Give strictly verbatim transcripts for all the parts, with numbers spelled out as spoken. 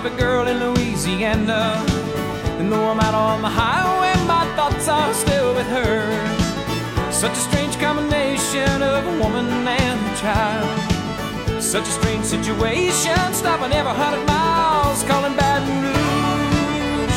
of a girl in Louisiana. And though I'm out on the highway, my thoughts are still with her. Such a strange combination of a woman and a child. Such a strange situation, stopping every hundred miles, calling Baton Rouge.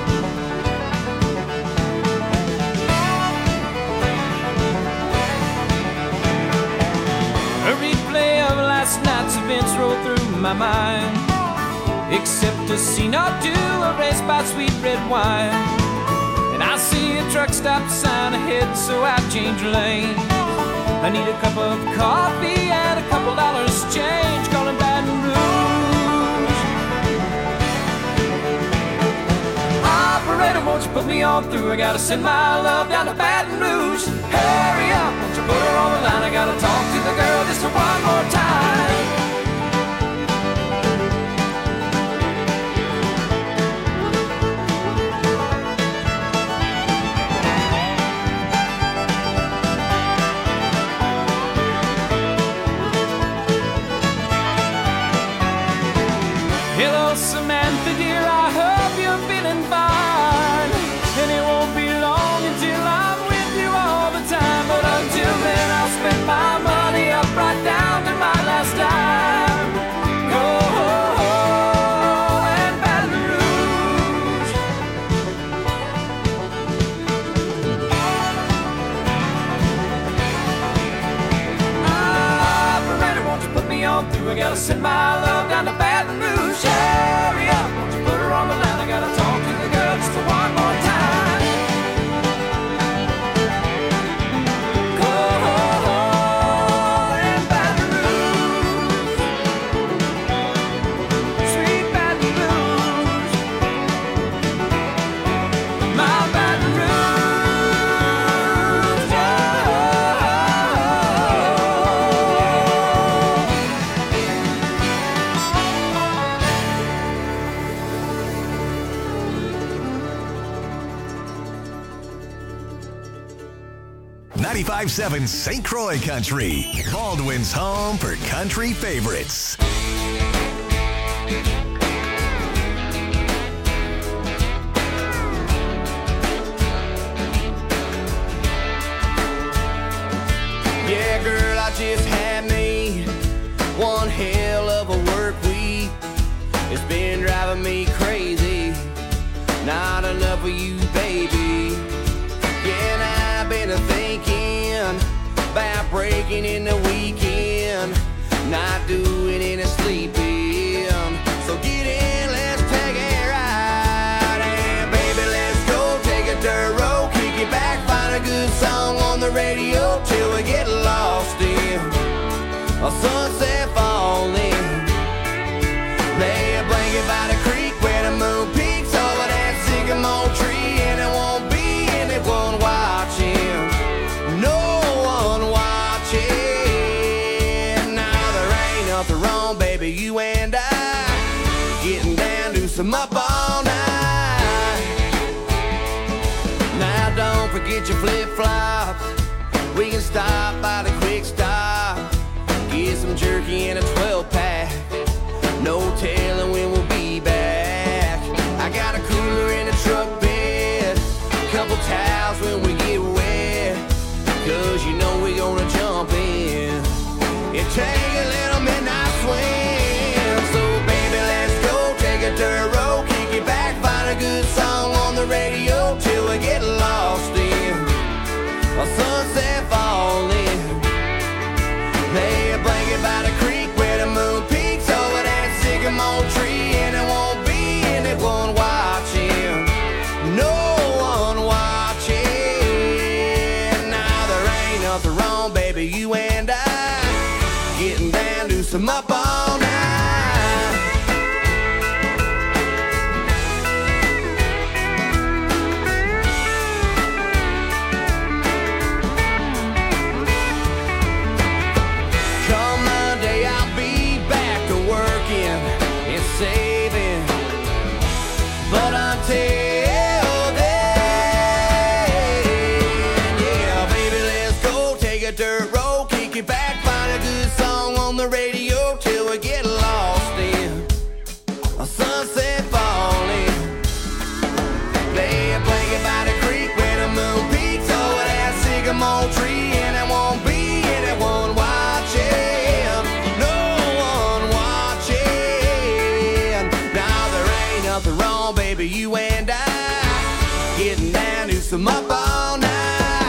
A replay of last night's events rolled through my mind, except a scene or two erased by sweet red wine. And I see a truck stop sign ahead, so I change lanes. I need a cup of coffee and a couple dollars change, calling Baton Rouge. Operator, won't you put me on through? I gotta send my love down to Baton Rouge. Hurry up, won't you put her on the line? I gotta talk to the girl just one more time. Samantha dear, I hope you're feeling fine. And it won't be long until I'm with you all the time. But until then I'll spend my money up right down to my last dime. Go and Baton Rouge. Operator, won't you put me on through? I gotta send my love down to Baton Rouge. Hurry up, won't you put her on the line? I gotta talk to the girl just one more time. Go and Baton Rouge, sweet Baton Rouge, my Baton Rouge, ninety-five seven Saint Croix Country, Baldwin's home for country favorites. Yeah, girl, I just had me one hell of a work week. It's been driving me crazy. Not enough of you, baby. Yeah, and I've been thinking about breaking in the weekend, not doing any sleeping. So get in, let's take a ride. And baby, let's go take a dirt road, kick it back, find a good song on the radio till we get lost in a sunset falling. Lay a blanket by the creek where the moon peaks over that sycamore tree, and it won't be anyone watching, no one watching. Now there ain't nothing wrong, baby, you and I getting down to some up all night. Now don't forget your flip-flops, we can stop by the quick stop, get some jerky and a twelve pack, no telling when we'll be back. I got a cooler in the truck bed, couple towels when we get wet, cause you know we gonna jump in and take a little midnight swim. So baby, let's go take a dirt road, kick it back, find a good song on the radio till we get lost in a sunset falling. Lay a blanket by the creek where the moon peaks over that sycamore tree, and it won't be anyone watching, no one watching. Now there ain't nothing wrong, baby, you and I getting down to some up all night. Come Monday, I'll be back to working and saving, but until then, yeah, baby, let's go take a dirt road, kick it back, find a good song on the radio till we get you and I getting down to some up all night.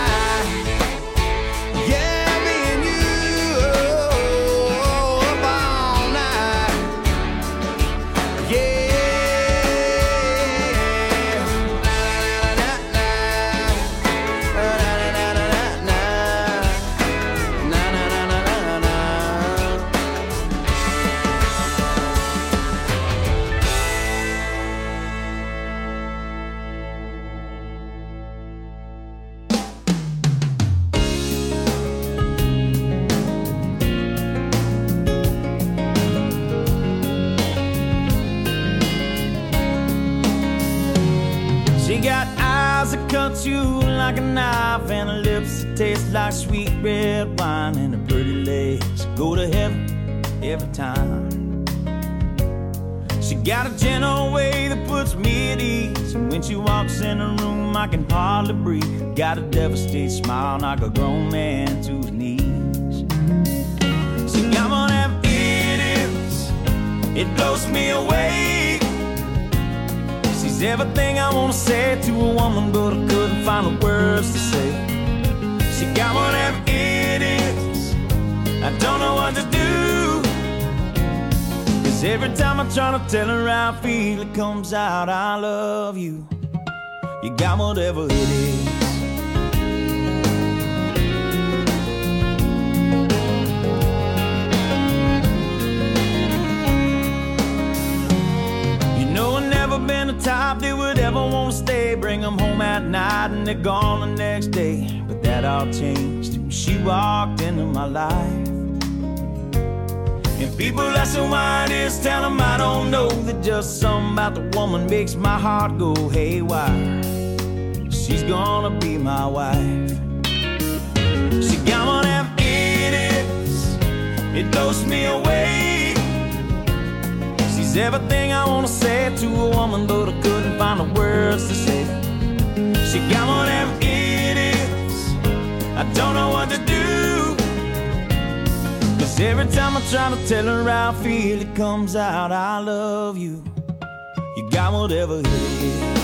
Yeah, me and you, oh, up all night. Yeah. Na, na, na, na, na, na, na, na, na, na, na, na. She got eyes that cut you like a knife, and her lips that taste like sweet red wine, and her pretty legs go to heaven every time. She got a gentle way that puts me at ease, and when she walks in the room I can hardly breathe. Got a devastated smile, knock a grown man to his knees. She got one of them idiots, it blows me away. She's everything I wanna say to a woman, but I couldn't find the words to say. She got one of them idiots, I don't know what to do. Cause every time I try to tell her how I feel, it comes out, I love you. You got whatever it is. Been the type that would ever want to stay, bring them home at night and they're gone the next day. But that all changed when she walked into my life. And people asking why it is, tell them I don't know, that just something about the woman makes my heart go haywire. She's gonna be my wife. She got one of them idiots, it blows me away. She's everything I wanna say to a woman, but I couldn't find the words to say. She got one of them idiots, I don't know what to do. Cause every time I try to tell her how I feel, it comes out, I love you. You got whatever it is.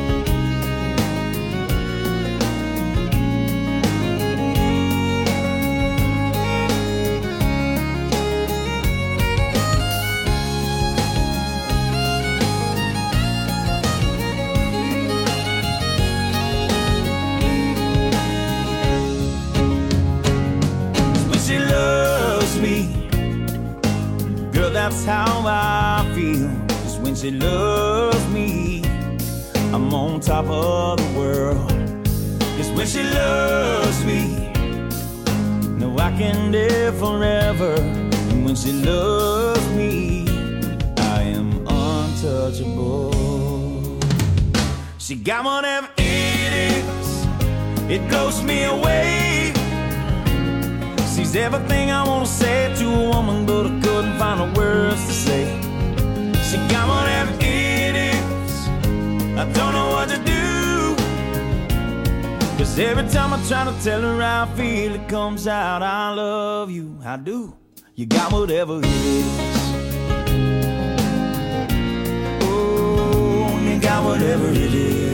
That's how I feel, just when she loves me, I'm on top of the world. Just when she loves me, no, I can live forever. And when she loves me, I am untouchable. She got one of them idiots, it blows me away. She's everything I wanna say to a woman, but I couldn't find the words to say. She got one of them idiots, I don't know what to do. Cause every time I try to tell her how I feel, it comes out, I love you, I do. You got whatever it is. Oh, you got whatever it is.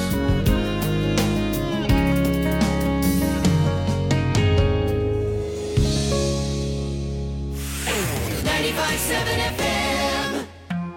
ninety-five seven F M.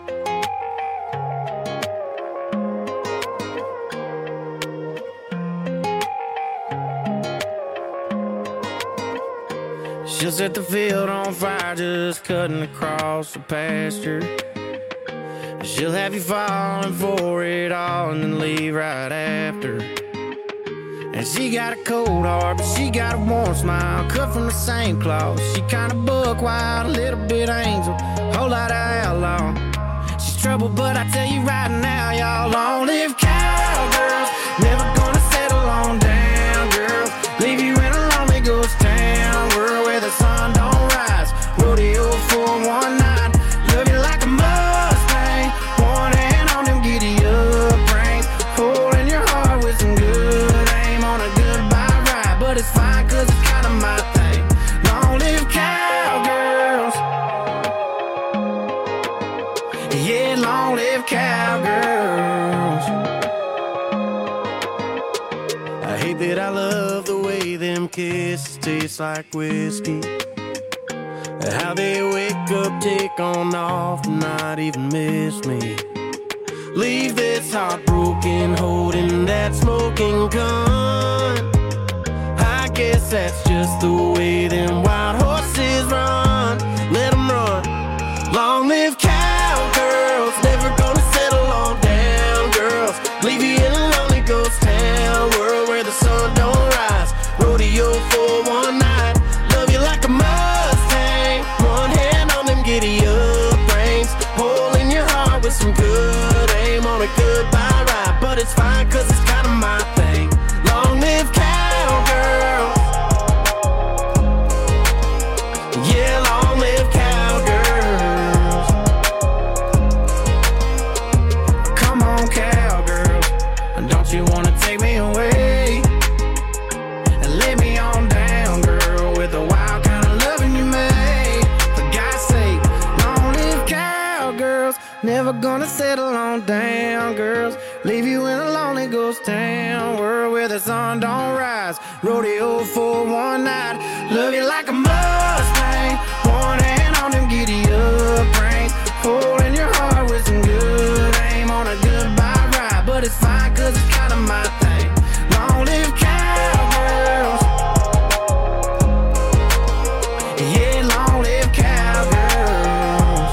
She'll set the field on fire, just cutting across the pasture. She'll have you falling for it all and then leave right after. And she got a cold heart, but she got a warm smile, cut from the same cloth. She kinda buck wild, a little bit angel, whole lot of outlaw. She's trouble, but I tell you right now, y'all, long-lived cowgirls, never gonna settle on down, girls. Leave you in a lonely ghost town, world where the sun don't rise. Rodeo for one night, love you like a Mustang, one hand on them giddy up reins, holding your heart with some good aim on a goodbye ride. But it's fine, cause it's kinda my thing. Long-lived cowgirls, yeah, long-lived cowgirls. I hate that I love the way them kisses taste like whiskey. How they wake up, take on off, not even miss me. Leave this heart broken, holding that smoking gun. I guess that's just the way them wild horses run. Let them run. Long live cowgirls, never gonna settle on down girls. Leave you in a lonely ghost town, world where the sun don't rise. Rodeo for one night, love you like a Mustang. One hand on them giddy up reins, hole in your heart with some good aim on a goodbye ride. But it's fine cause it's kinda my thing. Long live cowgirls. Yeah, long live cowgirls. Come on, cowgirls, don't you wanna take me away and lay me on down, girl, with the wild kind of loving you made. For God's sake, long live cowgirls, never gonna settle on down, girls. Leave you in a lonely ghost town, world where the sun don't rise. Rodeo for one night, love you like a Mustang. One hand on them giddy up reins, holding your heart with some good aim on a goodbye ride. But it's fine cause it's kinda my thing. Long live cowgirls. Yeah, long live cowgirls.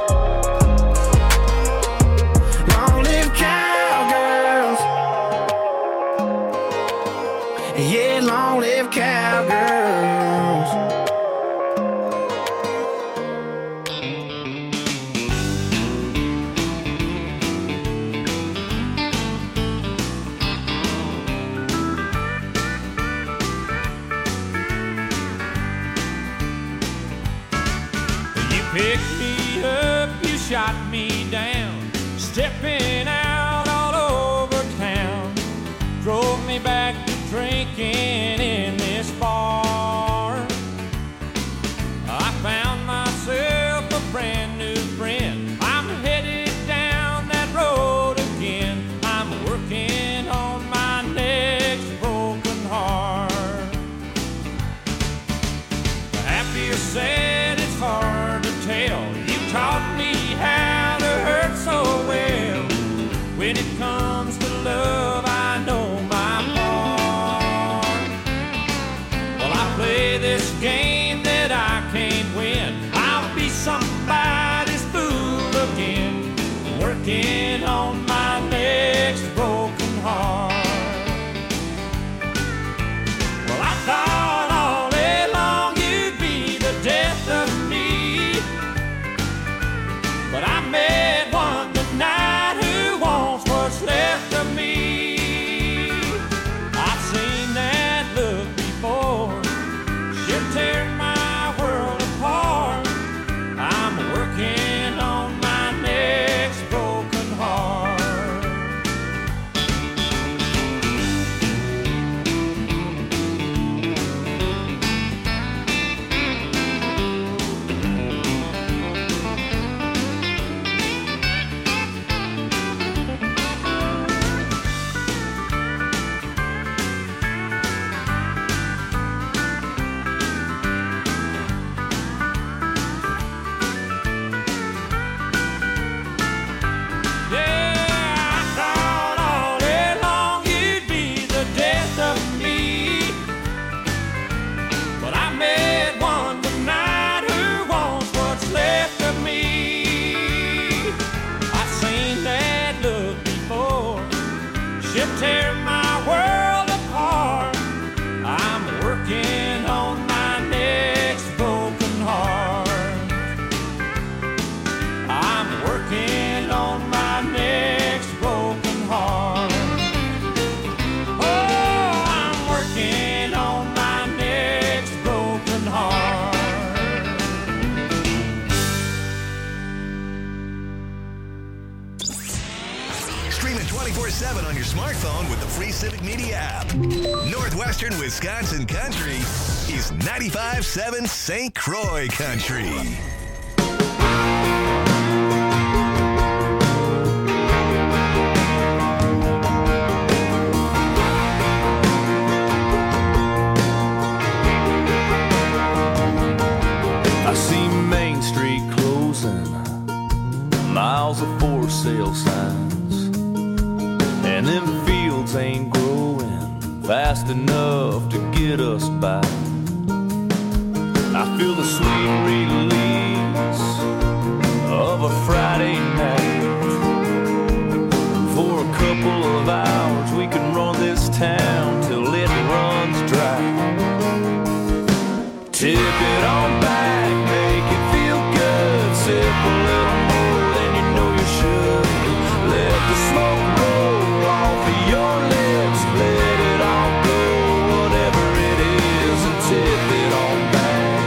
Long live cowgirls. Yeah, long live cowgirls. You picked me up, you shot me down, stepping out all over town. Drove me back to drinking in this bar. I found myself a brand new friend. I'm headed down that road again. I'm working on my next broken heart. Happy or sad, it's hard to tell. You taught me how to hurt so well. When it comes to love, I know my part. Well, I play this game that I can't win. I'll be somebody's fool again, working on my next broken heart. Well, I thought all day long you'd be the death of me, but I met one tonight who wants what's left of me. I've seen that look before, she'll tear my world apart. I'm working on my next broken heart. Tear my world apart. I'm working on my next broken heart. I'm working on my next broken heart. Oh, I'm working on my next broken heart. Streaming twenty-four seven on your smartphone with the free Civic Media app. Northwestern Wisconsin Country is ninety-five point seven Saint Croix Country. sale signs, and them fields ain't growing fast enough to get us by. I feel the sweet release of a Friday night. For a couple of hours we can run this town till it runs dry. Tip it on back, make it feel good. Sip a little more than you know you should. Let the smoke roll off of your lips. Let it all go, whatever it is, and tip it on back.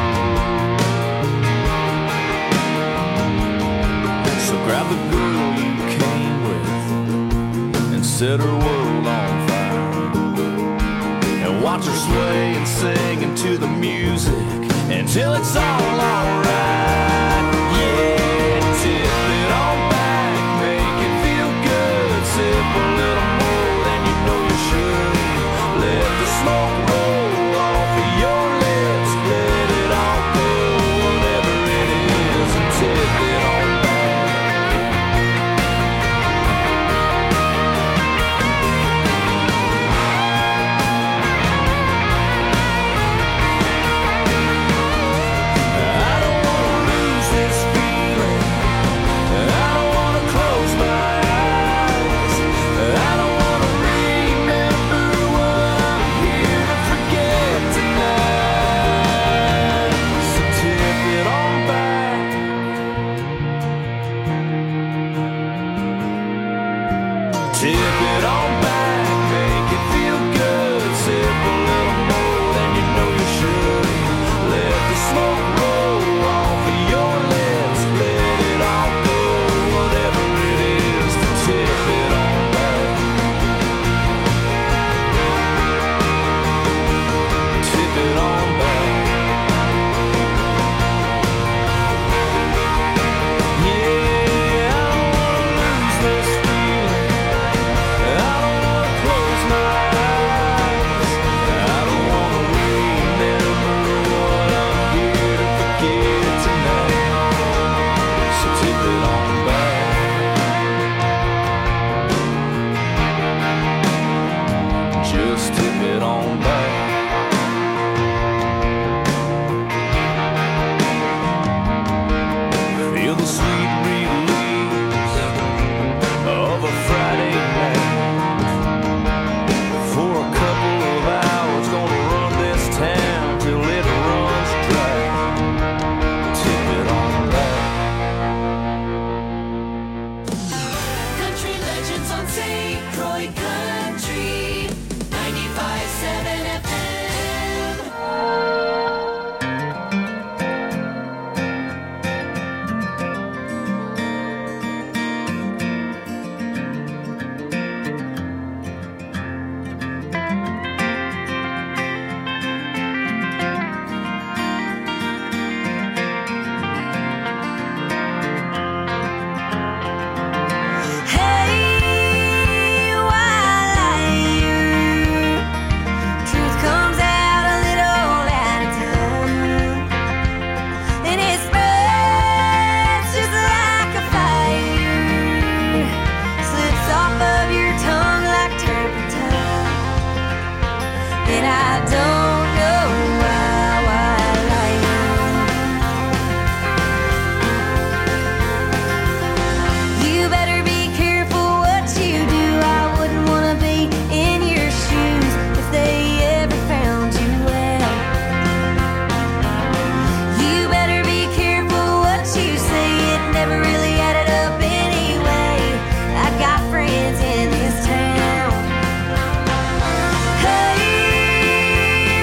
So grab the girl you came with and set her world on fire, and watch her sway and sing into the music until it's all alright. Yeah, tip it on back, make it feel good. Sip a little more than you know you should. Let the smoke roll off of your lips. Let it all go, whatever it is, and tip it on back. I don't wanna lose this feeling. I don't wanna close my eyes. I don't wanna remember what I'm here to forget tonight. So tip it on back. Tip it on back, make it feel good. Sip a little more than you know you should. Let the smoke roll off of your lips. Let it all go, whatever it is, to tip it on back. Tip it on back. Yeah, I don't wanna lose this feeling. I don't wanna close my eyes. I don't wanna remember what I'm here to forget tonight. So tip it on back. Just tip it on back. Feel the sweet release of a Friday night. For a couple of hours, gonna run this town till it runs dry. Tip it on back. Country Legends on Saint Croix Country ninety-five point seven F M. Hey, while truth comes out a little at a time, and it spreads just like a fire, slips off of your tongue like turpentine, and I don't know why, why I lie. You better be careful what you do. I wouldn't want to be in your shoes if they ever found you well. You better be careful what you say. It never really added up anyway. I got friends in this town. Hey,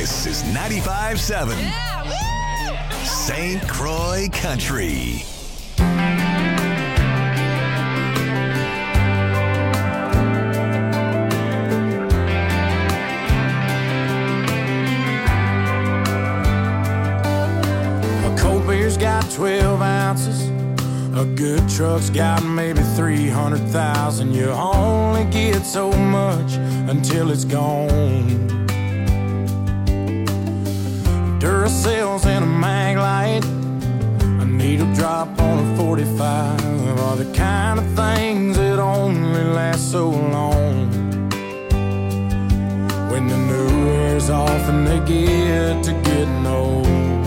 This is ninety-five seven Saint Croix Country. A cold beer's got twelve ounces. A good truck's got maybe three hundred thousand. You only get so much until it's gone. Duracell's in a mag light, a needle drop on a forty-five are the kind of things that only last so long. When the new wears off and they get to getting old,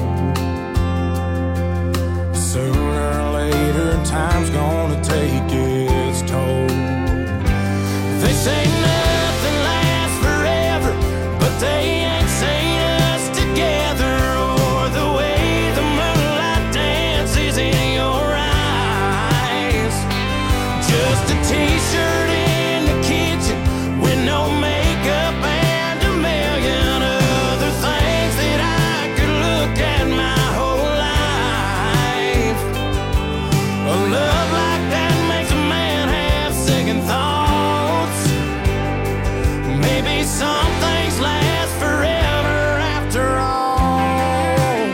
sooner or later time's gonna take its toll. They say nothing lasts forever, but they ain't seen us together, or the way the moonlight dances in your eyes. Just a t-shirt in the kitchen with no makeup and a million other things that I could look at my whole life. A love like that makes a man have second thoughts. Maybe some things last forever after all.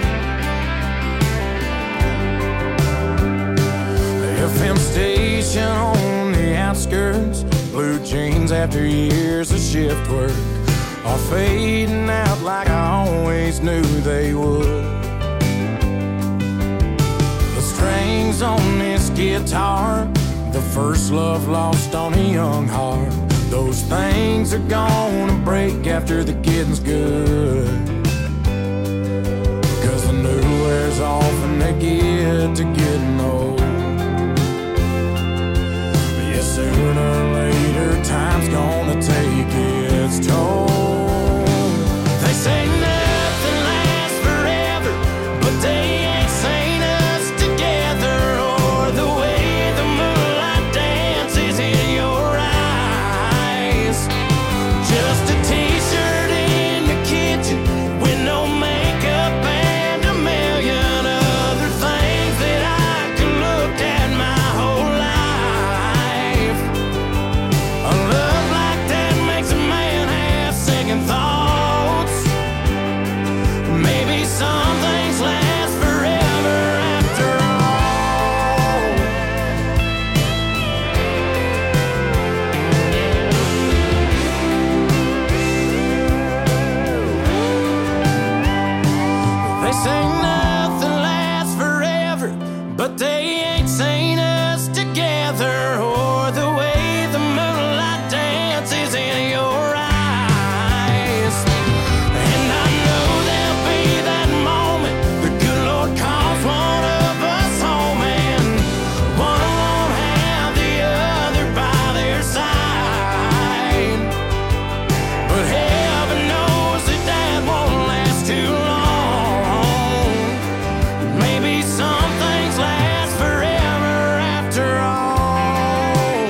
The F M station on the outskirts, blue jeans after years of shift work are fading out like I always knew they would. The strings on this guitar, the first love lost on a young heart, those things are gonna break after the getting's good. Cause the new wears off and they get to getting old. Yeah, sooner or later time's gonna take its toll. They say nothing lasts forever, but they ain't seen us together, or the way the moonlight dances in your eyes. Just a t-shirt in the kitchen with no makeup and a million other things that I could look at my whole life. A love like that makes a man have second thoughts. Maybe some things last forever after all. They say nothing lasts forever, but they ain't seen us together, or the way the moonlight dances in your eyes. And I know there'll be that moment the good Lord calls one of us home, and one won't have the other by their side. But heaven knows that that won't last too long. Maybe some things last forever after all.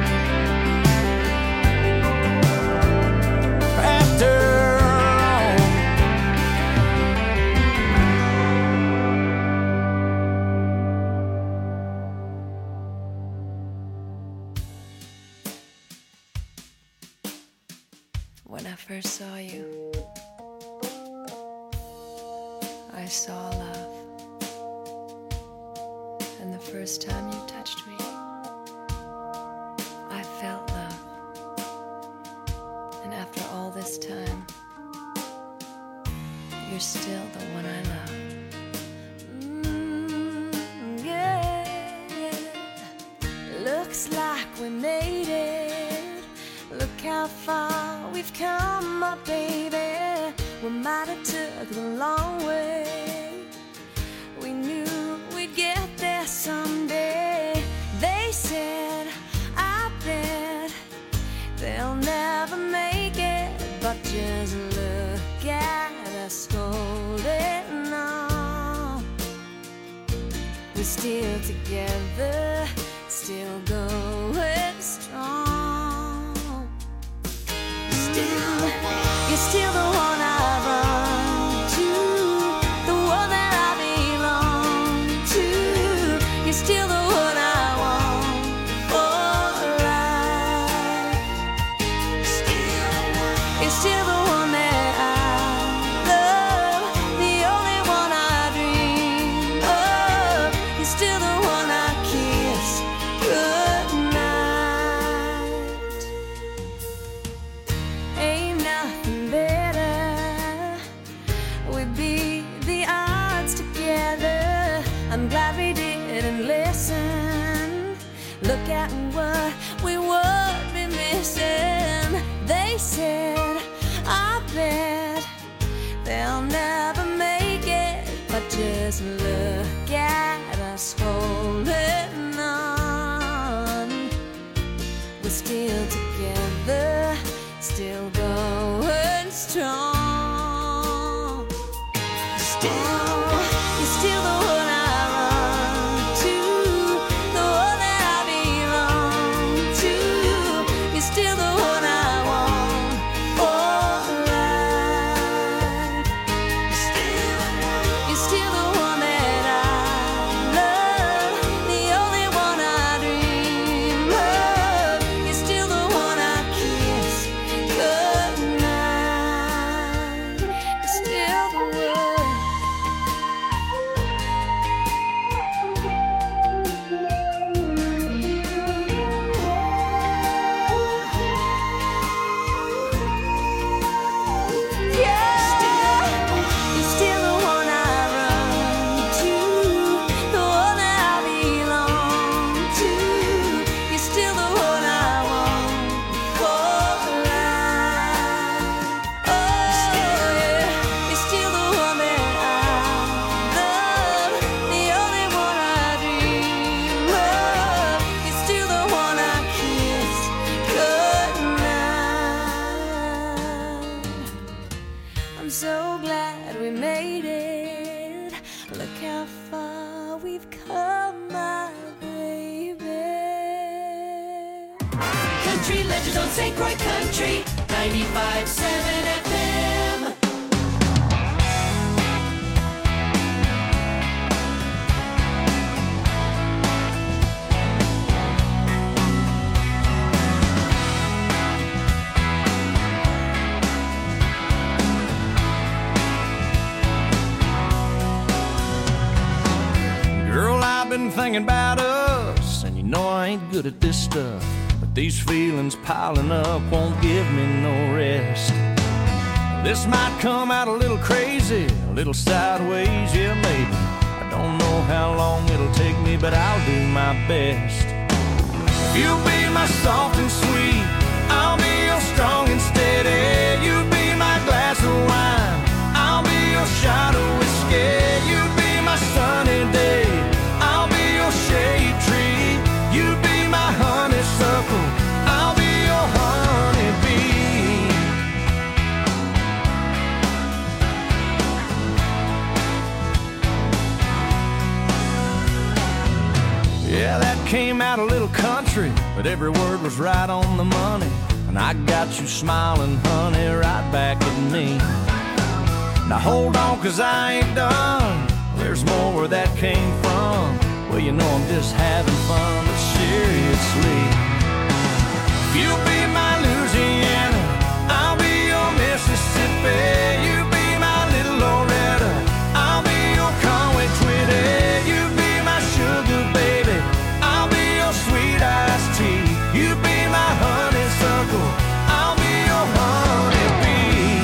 After all. When I first saw you, I saw love. And the first time you touched me, I felt love. And after all this time, you're still the one I love. Mm, yeah, yeah. Looks like we made it. Look how far we've come, my baby. We might have took the long way. We knew we'd get there someday. They said, I bet they'll never make it, but just look at us holding on. We're still together, still going strong. Still, you're still the one I run I'm glad we didn't listen. Look at what we would be missing. They said, I bet they'll never make it, but just look at us holding on. We're still together, still going strong. Still, you're still the one I run to, the one that I belong to. You're still the one I want for life. Still, you're still the one that I love, the only one I dream of. You're still the one I kiss goodnight. You're still the one. You're still the one I run to, the one that I belong to. You're still the one I want for life. Oh yeah, you're still the one that I love, the only one I dream of. You're still the one I kiss goodnight. I'm so glad we made it. Look how far we've come, my baby. Country legends on Saint Croix Country ninety-five point seven F M. Girl, I've been thinking about us, and you know I ain't good at this stuff, but these feelings piling up won't give me no rest. This might come out a little crazy, a little sideways, yeah maybe. I don't know how long it'll take me, but I'll do my best. You'll be my soft and sweet, I'll be your strong and steady. You'll be my glass of wine, I'll be your shot of whiskey. You'll be my sunny day, I'll be your shade tree. You'll be my honeysuckle, I'll be your honeybee. Yeah, that came out a little country, but every word was right on the money. And I got you smiling, honey, right back at me. Now hold on, cause I ain't done. There's more where that came from. Well, you know I'm just having fun, but seriously. You'll be my Louisiana, I'll be your Mississippi. You be my little Loretta, I'll be your Conway Twitty. You be my sugar baby, I'll be your sweet iced tea. You be my honeysuckle, I'll be your honeybee.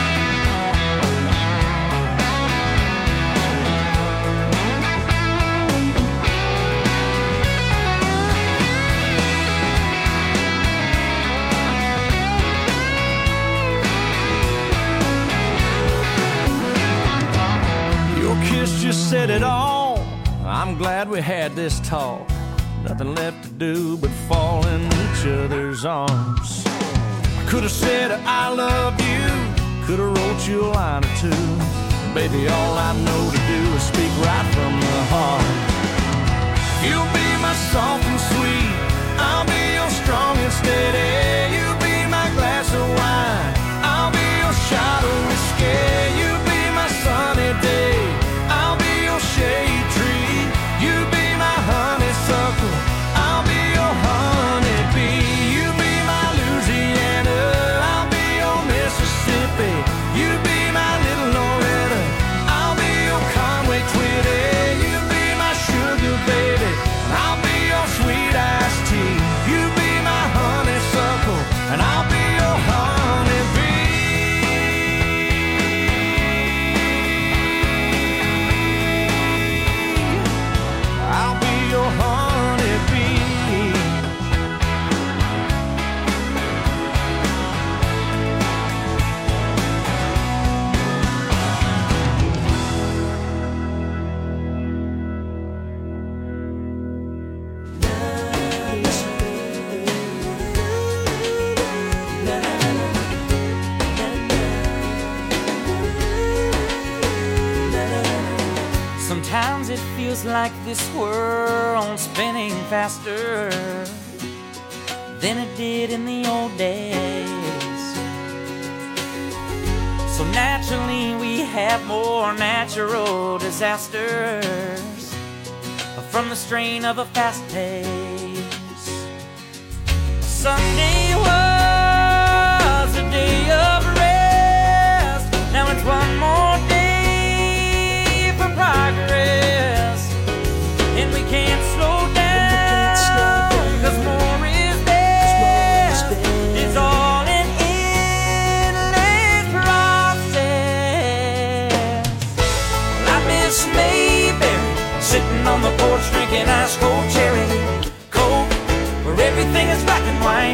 Your kiss just said it all. I'm glad we had this talk. Nothing left to do but fall in each other's arms. I could have said I love you, could have wrote you a line or two. Baby, all I know to do is speak right from the heart. You'll be my soft and sweet, I'll be your strong and steady. You'll be my glass of wine, I'll be your shot of whiskey. You'll be my sunny day, I'll be your shade tree. You be my honeysuckle, I'll be your honeybee. You be my Louisiana, I'll be your Mississippi. You be my little Loretta, I'll be your Conway Twitty. You be my sugar baby, I'll be your sweet iced tea. You be my honeysuckle, Sometimes it feels like this world's spinning faster than it did in the old days. So naturally we have more natural disasters from the strain of a fast pace. Sunday was a day of rest. Now it's one more day for progress, and we can't slow down, cause more is best. It's all an endless process. Well, I miss Mayberry, sitting on the porch drinking ice cold cherry Coke, where everything is black and white.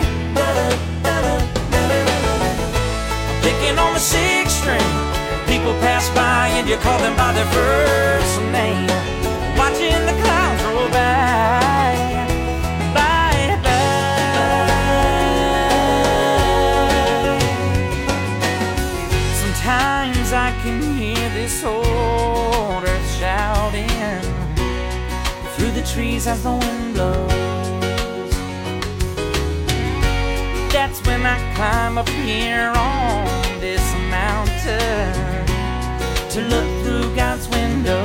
Picking on the sixth string, people pass by and you call them by their first name. Watching the clouds roll by, by, by. Sometimes I can hear this old earth shouting through the trees as the wind blows. That's when I climb up here on this mountain to look through God's window.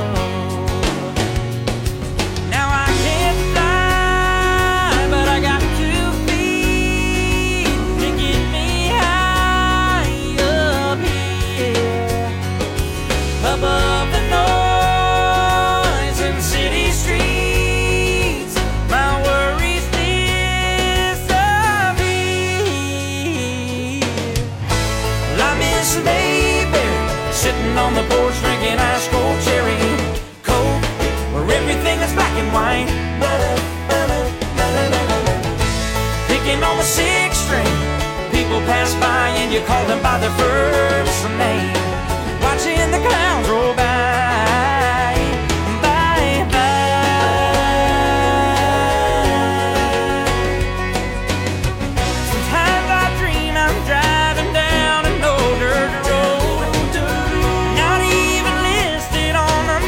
Now I can't fly, but I got two feet to get me high up here, above the noise in city streets. My worries disappear. Well, I miss Mayberry, sitting on the porch drinking ice cold cherry Coke, where everything is black and white. Picking on the sixth string, people pass by and you call them by their first name. Watching the clouds roll by, by, by. Sometimes I dream I'm driving down an old dirt road, not even listed on the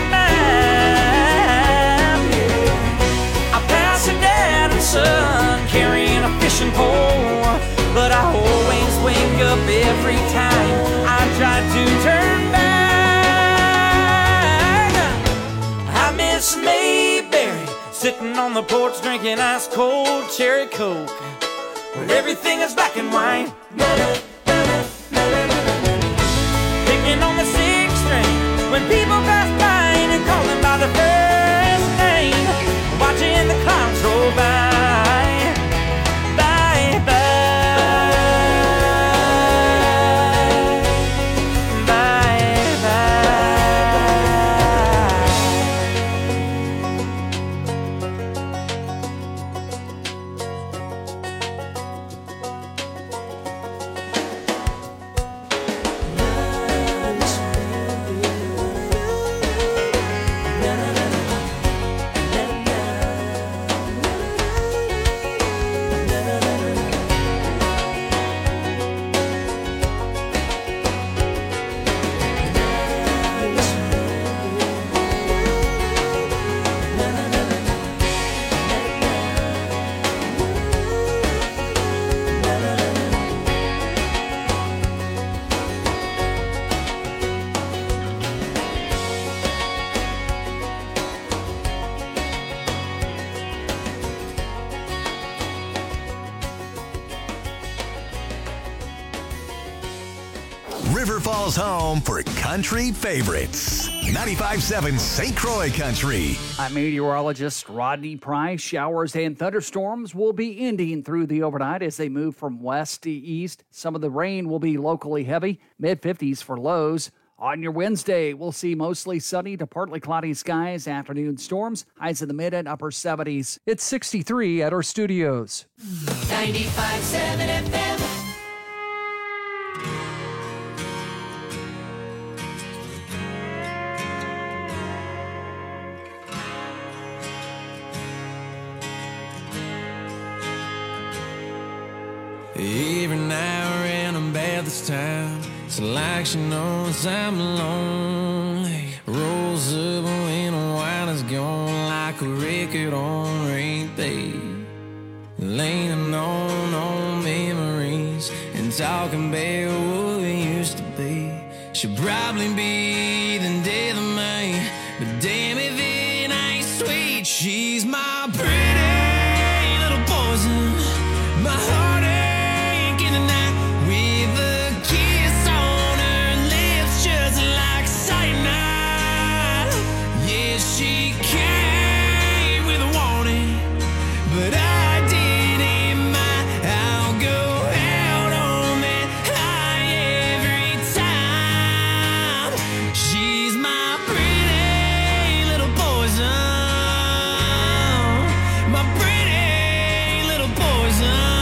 map. I pass a dad and son carrying a fishing pole, but I always wake up every time I try to turn back. I miss Mayberry, sitting on the porch drinking ice cold cherry Coke, where everything is black and white. Picking on the sixth string, when people pass by and call them by their first name. Watching the clouds roll by, by, by, by, by. River Falls home for country favorites. ninety-five point seven Saint Croix Country. I'm meteorologist Rodney Price. Showers and thunderstorms will be ending through the overnight as they move from west to east. Some of the rain will be locally heavy, mid fifties for lows. On your Wednesday, we'll see mostly sunny to partly cloudy skies, afternoon storms, highs in the mid and upper seventies. It's sixty-three at our studios. ninety-five point seven F M. Every now and I'm bad this time. It's like she knows I'm lonely. Rolls up when I stay, leaning on old memories and talking about what we used to be. Should probably be the death of me, but damn if it ain't sweet. She's my pretty little poison, my heartache in the night, with a kiss on her lips just like cyanide. Yeah, she came with a warning, but I didn't mind. I'll go out on that high every time. She's my pretty little poison, my pretty little poison.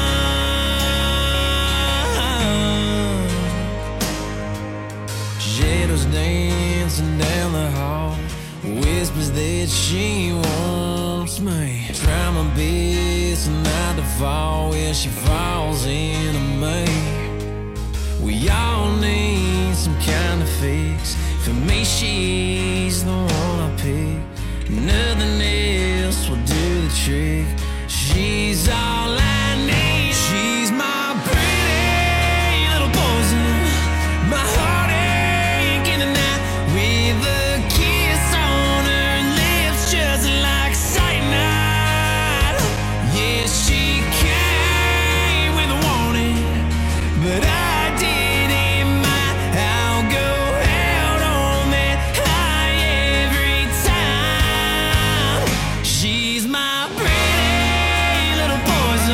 Shadows dancing down the hall, whispers that she wants me. Try my best not to fall where she falls into me. We all need some kind of fix. For me, she's the one I pick. Nothing else will do the trick. She's all I need. She's my pretty little poison, my heartache in the night, with a kiss on her lips just like cyanide. Yeah, she came with a warning, but I didn't mind. I'll go out on that high every time. She's my pretty little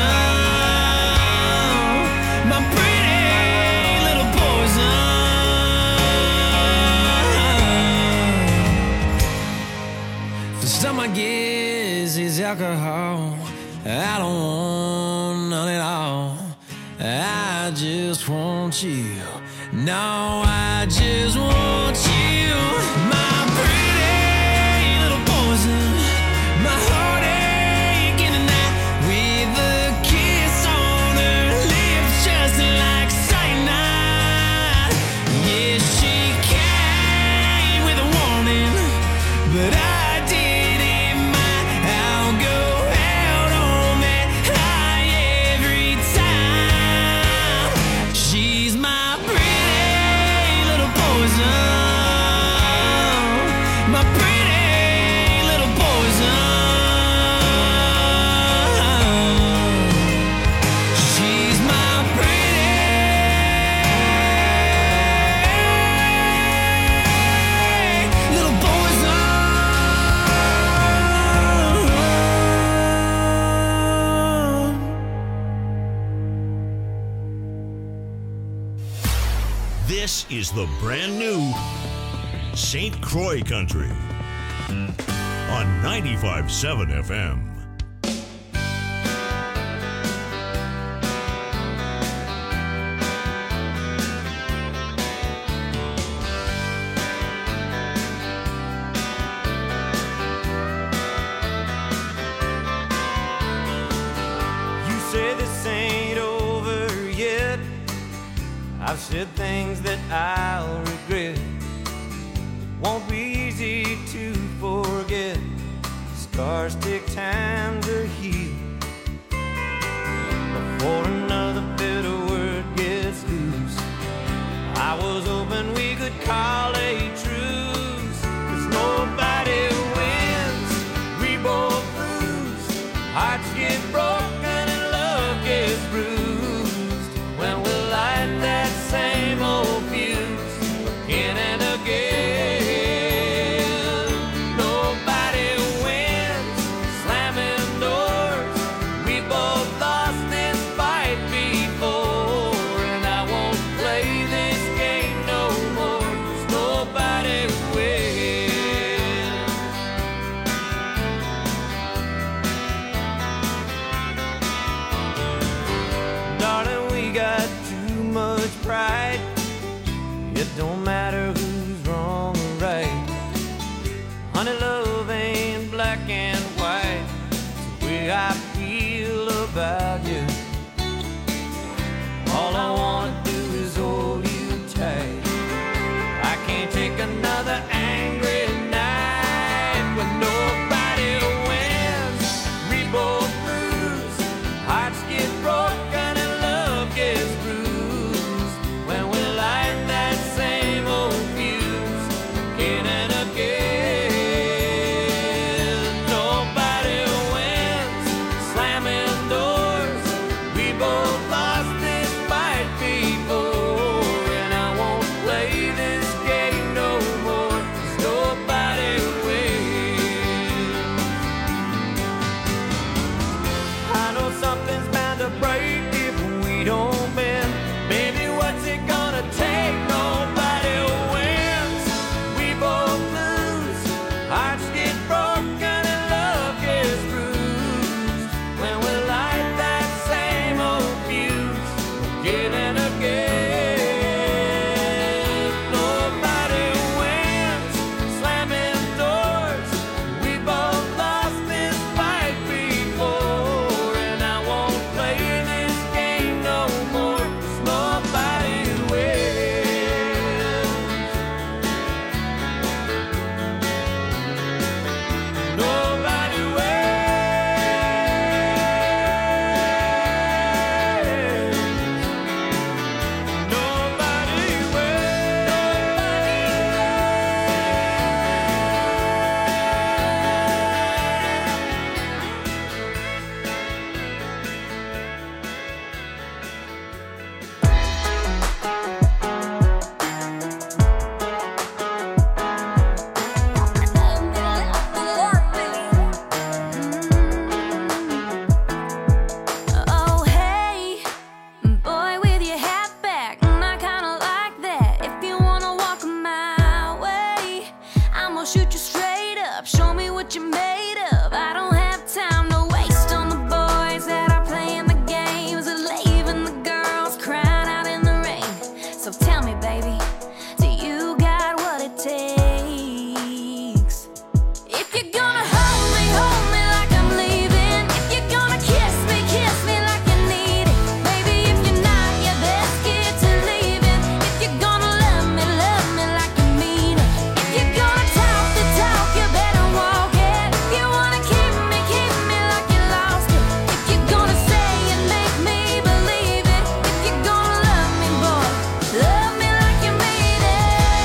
poison, my pretty little poison. For some, I guess it's alcohol. I don't want none at all. I just want you. No, I just want you. My pretty little poison, my heartache in the night, with a kiss on her lips just like cyanide. Yeah, she came with a warning, but I didn't mind. I'll go out on that high every time. She's my pretty little poison, my pretty little poison. She's my pretty little poison. This is the brand new Saint Croix Country on ninety-five point seven F M. You say this ain't over yet. I've said things that I'll regret. Won't be easy to forget. Scars take time to heal before another bitter word gets loose. I was hoping we could call a truce, 'cause nobody wins, we both lose. Hearts get broken and love gets bruised when we light that same old fuse again and again. Nobody wins, slamming doors. We both lost this fight before, and I won't play this game no more. 'Cause no shoot you straight up. Show me what you're made of. I don't have time to waste on the boys that are playing the games and leaving the girls crying out in the rain. So tell me, baby, do you got what it takes? If you're gonna hold me, hold me like I'm leaving. If you're gonna kiss me, kiss me like you need it. Baby, if you're not, you best get to leaving. If you're gonna love me, love me like you mean it. If you're gonna talk the talk, you better walk it. If you wanna keep me, keep me like you lost it. If you're gonna say and make me believe it. If you're gonna love me, boy, love me like you mean it.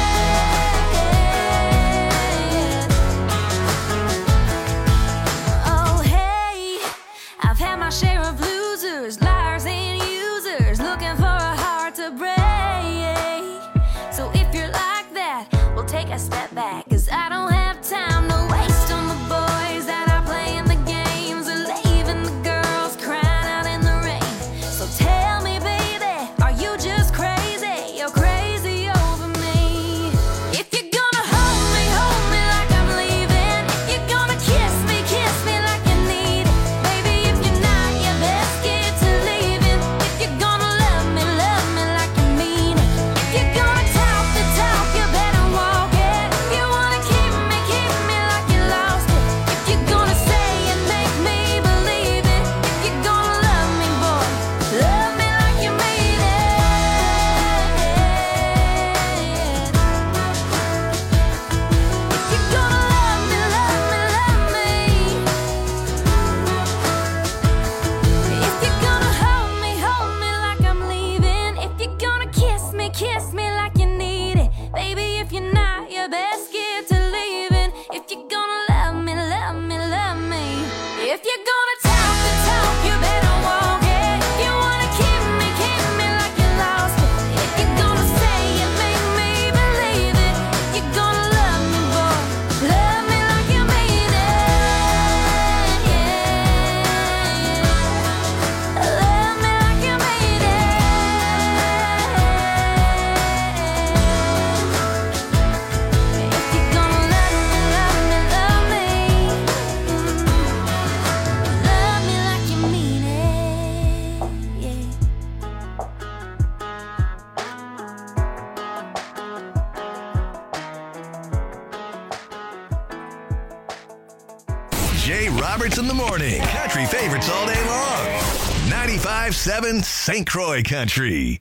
Oh, hey, I've had my share of losers, liars and users, looking for a heart to break. So if you're like that, we'll take a step back, 'cause I don't have time to waste on the boys that are playing the games and leaving the girls crying out in the rain. So tell me, baby, are you just crazy? You're crazy over me. If you're gonna hold me, hold me like I'm leaving. If you're gonna kiss me, kiss me like you need it. Baby, if you're not, you best get to leaving. If you're gonna love me, love me like you mean it. If you're gonna talk the talk, you better walk it. If you wanna keep me, keep me like you lost it. If you're gonna say and make me believe it. If you're gonna love me, boy, love me like you mean it. If you're gonna love me, love me, love me. If you're gonna hold me, hold me like I'm leaving. If you're gonna kiss me, kiss me like you need it. Baby, if you're not, you best get to leaving. If you're gonna love me, love me, love me. If you're gonna talk the talk, you better walk it. If you wanna keep me, keep me like you lost it. If you're gonna say and make me believe it. If you're gonna love me, boy, love me like you mean it. Yeah. Love me like you mean it. If you're gonna love me, love me, love me. Love me like you mean it. Yeah. Jay Roberts in the morning. Country favorites all day long. ninety-five seven Saint Croix Country.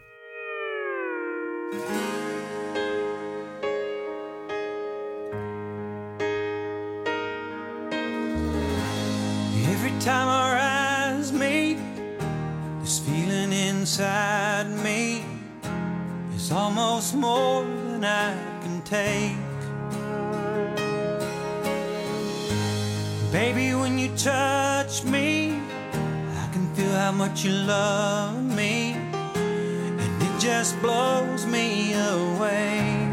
Every time our eyes meet, this feeling inside me is almost more than I can take. Baby, when you touch me, I can feel how much you love me, and it just blows me away.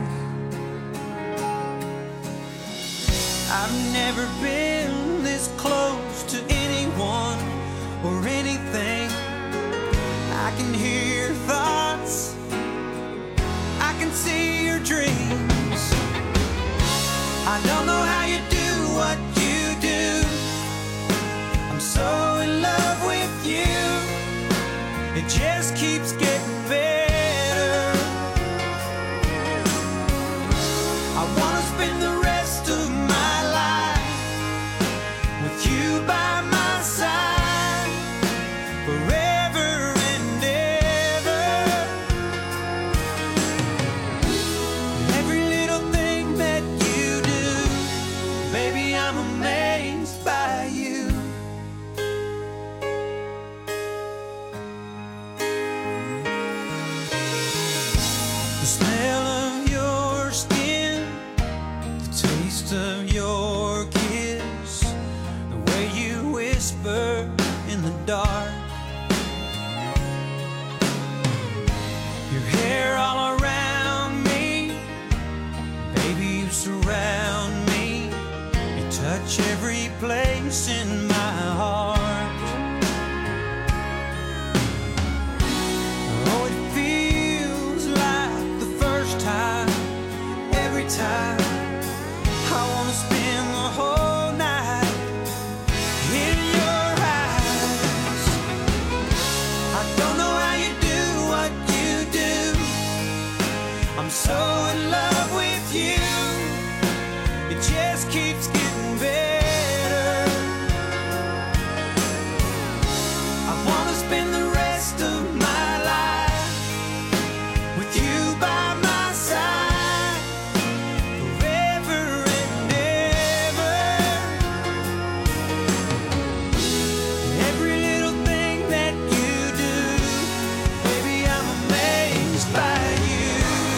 I've never been this close to anyone or anything. I can hear your thoughts, I can see your dreams. I don't know how you do what you do. I'm so in love with you. It just keeps getting better. I wanna spend the rest of my life with you by my side, forever and ever. Every little thing that you do, baby, I'm amazed by you. The smell of your skin, the taste of your kiss, the way you whisper in the dark, your hair all around me, baby, you surround me, you touch every place in my heart. Oh, it feels like the first time, every time I wanna spend the whole night in your eyes. I don't know how you do what you do. I'm so in love with you. It just keeps getting better. I wanna spend the rest of my life with you by my side, forever and ever. Every little thing that you do, baby, I'm amazed by you.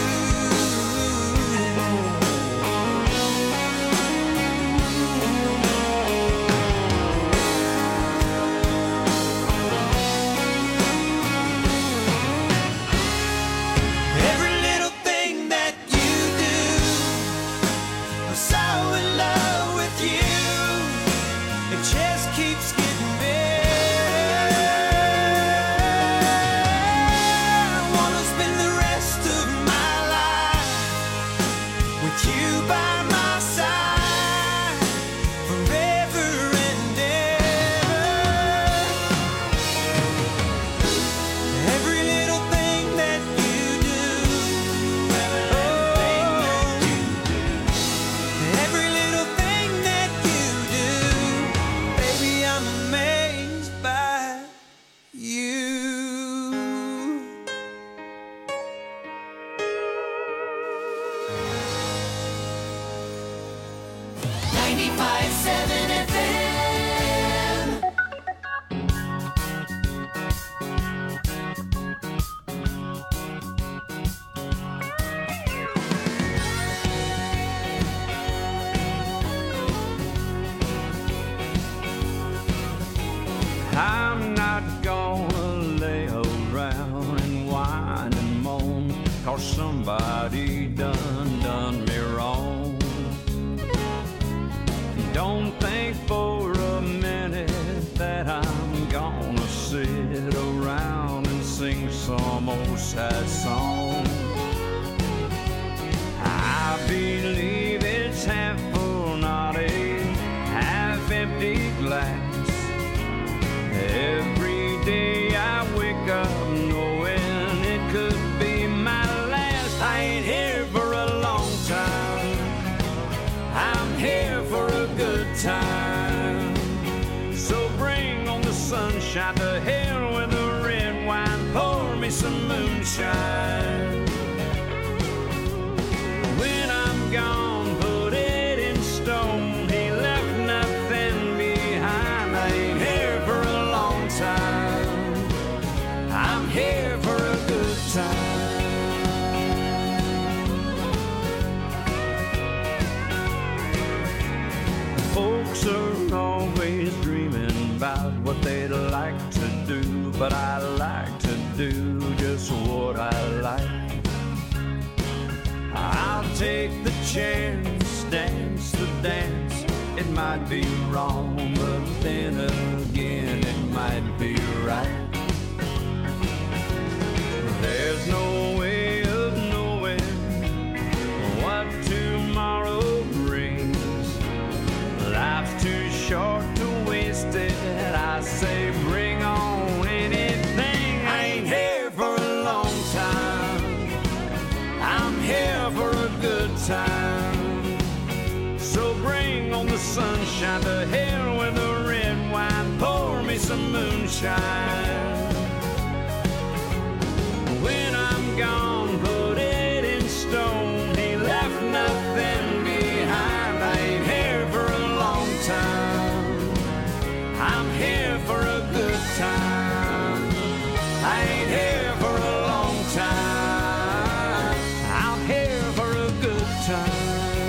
Every little thing that you do, I'm so in love with you. It just keeps getting better. I wanna spend the rest of my life with you by my side, forever and ever. Every little thing that you do, every little thing that you do, baby, I'm amazed by you. ninety-five seven F M. I'm not gonna lay around and whine and moan, 'cause somebody done done me wrong. Don't think for a minute that I'm gonna sit around and sing some old sad song. I believe it's half full, not a half empty glass. Every day I wake up knowing it could be my last. I ain't here for a long time, I'm here for a good time. So bring on the sunshine, to hell with the red wine, pour me some moonshine. When I'm gone, put it in stone, he left nothing behind. I ain't here for a long time, I'm here for a good time. Folks are always dreaming about what they'd like to do, but I like to do just what I like. I'll take the chance, dance the dance. It might be wrong, but then again it might be right. There's no way of knowing what tomorrow brings. Life's too short to waste it. I say bring on anything. I ain't here for a long time, I'm here for a good time. So bring on the sunshine, to hell with the red wine, pour me some moonshine. When I'm gone, put it in stone, he left nothing behind. I ain't here for a long time, I'm here for a good time. I ain't here for a long time, I'm here for a good time.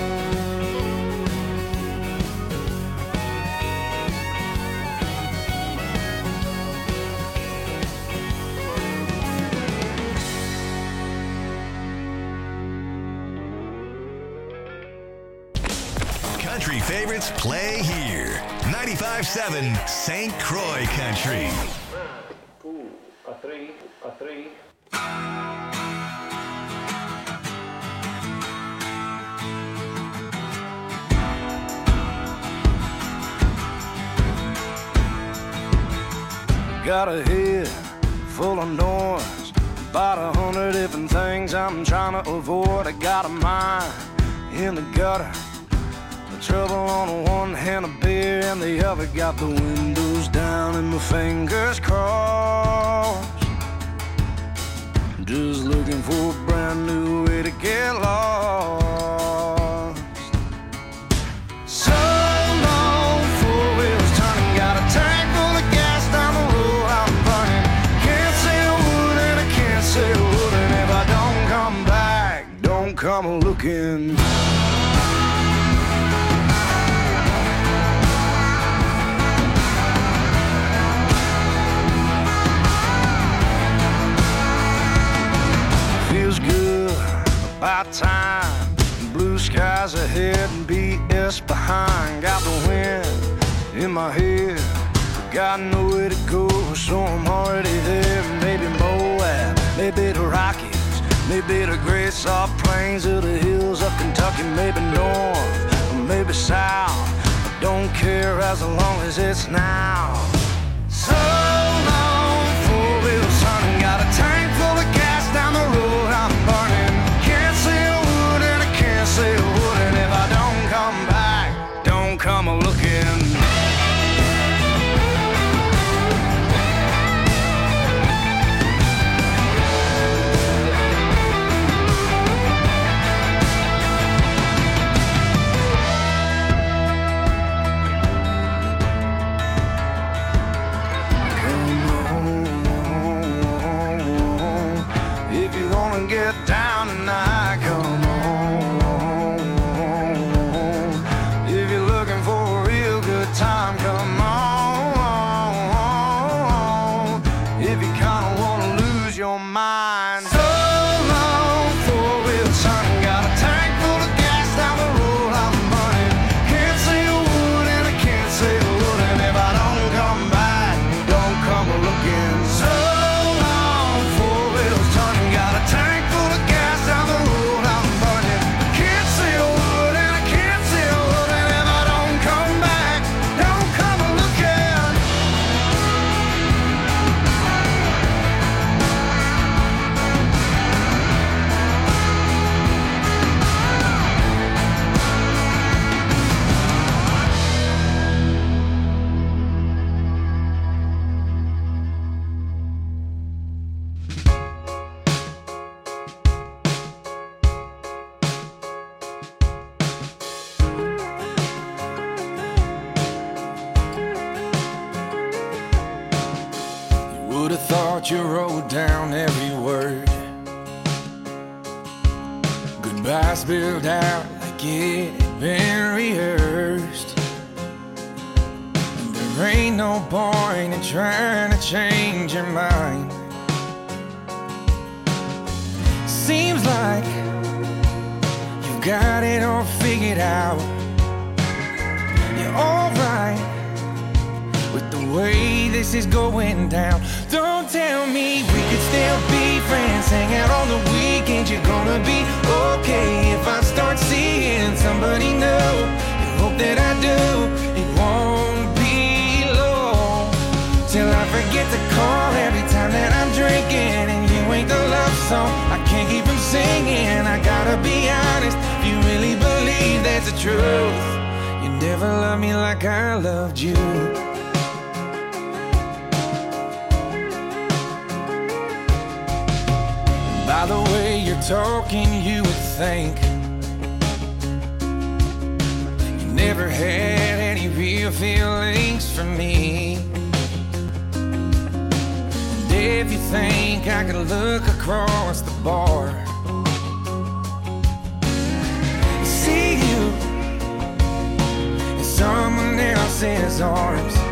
Country favorites play here. ninety-five seven Saint Croix Country. Two, a three, a three. Got a head full of noise, about a hundred different things I'm trying to avoid. I got a mind in the gutter, the trouble on one hand, a beer and the other. Got the windows down and my fingers crossed, just looking for a brand new way to get lost. So long, four wheels turning, got a tank full of gas down the road I'm burning. Can't say a word and I can't say a word, and if I don't come back, don't come looking. Feels good, about time. Blue skies ahead and B S behind. Got the wind in my head, got nowhere to go, so I'm already there. Maybe Moab, maybe the Rockies, maybe the great soft plains of the hills of Kentucky. Maybe north, or maybe south, I don't care as long as it's now. So long, four wheels turning, got a tank full of gas down the road I'm burning. Can't say a word and I can't say a word, and if I don't come back, don't come looking. Get down tonight, come on. If you're looking for a real good time, come on. If you kinda wanna lose your mind, so long, four wheels turning, got a tank full of gas down the road I'm burning. Can't say a word and I can't say a word, and if I don't come back, don't come looking. So long, four wheels turning, got a tank you wrote down every word. Goodbye spilled out like it had been rehearsed. There ain't no point in trying to change your mind. Seems like you've got it all figured out. You're alright with the way this is going down. Don't tell me we could still be friends, hang out on the weekends. You're gonna be okay if I start seeing somebody new. You hope that I do, it won't be long till I forget to call every time that I'm drinking, and you ain't the love song I can't keep from singing. I gotta be honest, if you really believe that's the truth, you never loved me like I loved you. By the way you're talking, you would think you never had any real feelings for me. And if you think I could look across the bar, see you in someone else's arms,